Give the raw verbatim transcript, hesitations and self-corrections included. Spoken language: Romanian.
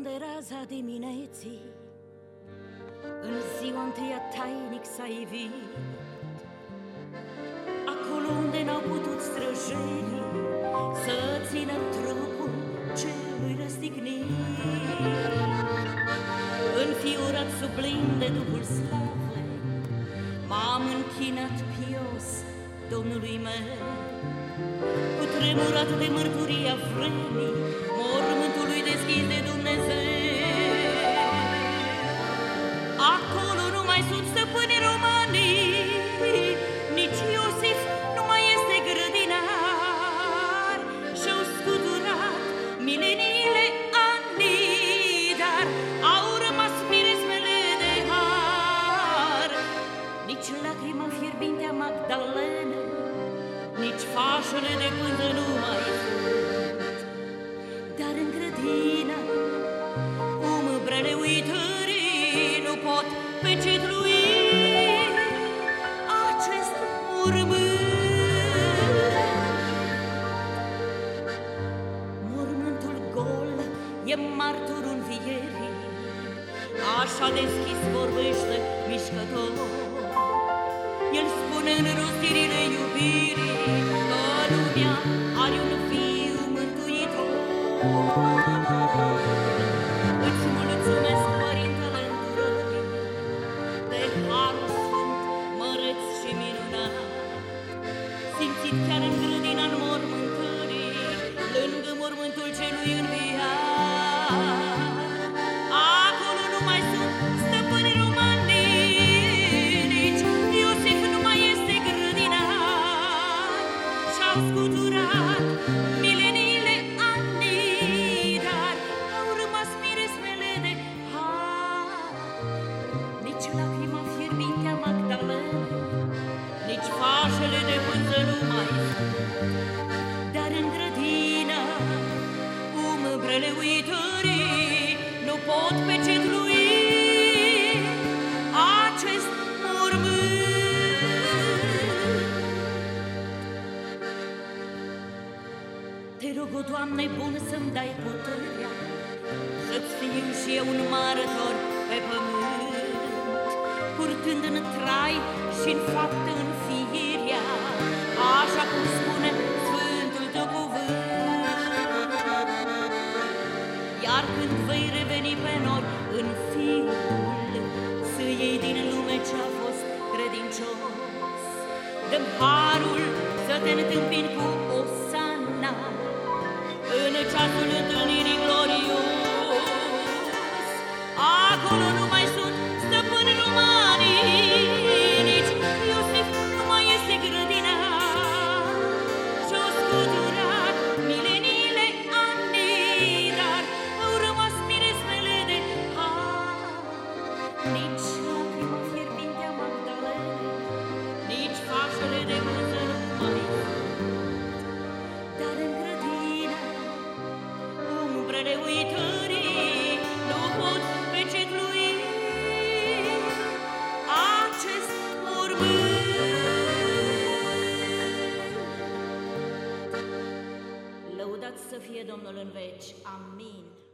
unde raza dimineții în ziua întâia tainic s-a ivit, acolo unde n-au putut străjerii să țină trupul celui răstignit. Înfiorat sublim de Duhul slavei, m-am închinat pios Domnului meu, cutremurat de mărturia vremii, mormântului deschis de Dumnezeu. Acolo nu mai sunt stăpâni romanii, nici Iosif nu mai este grădinar, și-au scuturat mileniile anii, dar au rămas miresmele de har. Nici lacrima fierbinte a Magdalenei, nici fașele de pânză nu mai sunt, dar în grădină umbrele uitării nu pot pecetlui acest mormânt. Mormântul gol e martorul învierii, așa deschis vorbește mișcător. El spune în rostirile iubirii că lumea are un fiu mântuitor. Îți mulțumesc, Părintele îndurării, de harul sfânt, măreț și minunat, simțit chiar în grădina înmormântării, lângă mormântul celui înviat. Acolo nu mai sunt stăpâni romani, nici Iosif nu mai este grădinar, și-au scuturat mileniile anii, dar au rămas miresmele de har. Nici lacrima fierbinte a Magdalenei, nici fașele de pânză nu mai sunt, dar în grădină umbrele uitării nu pot pecetlui acest mormânt. Te rog, o Doamne bun, să-mi dai puterea să-ți fiu și eu un martor pe pământ, purtând în trai și în faptă înfierea, așa cum spune Sfântul Tău cuvânt. Iar când vei reveni pe noi în Fiul, să iei din lume ce-a fost credincios, dă-mi harul să te întâmpini cu osana în ceasul întâlnirii glorios. Acolo nu mai sunt stăpâni romani, nici Iosif nu mai este grădinar, și-au scuturat mileniile anii, dar au rămas miresmele de har. Nici lacrima fierbinte a Magdalenei, nici fașele de pânză nu mai sunt, dar în grădină umbrele uitării nu pot pecetlui acest mormânt. Lăudați să fie Domnul în veci. Amin.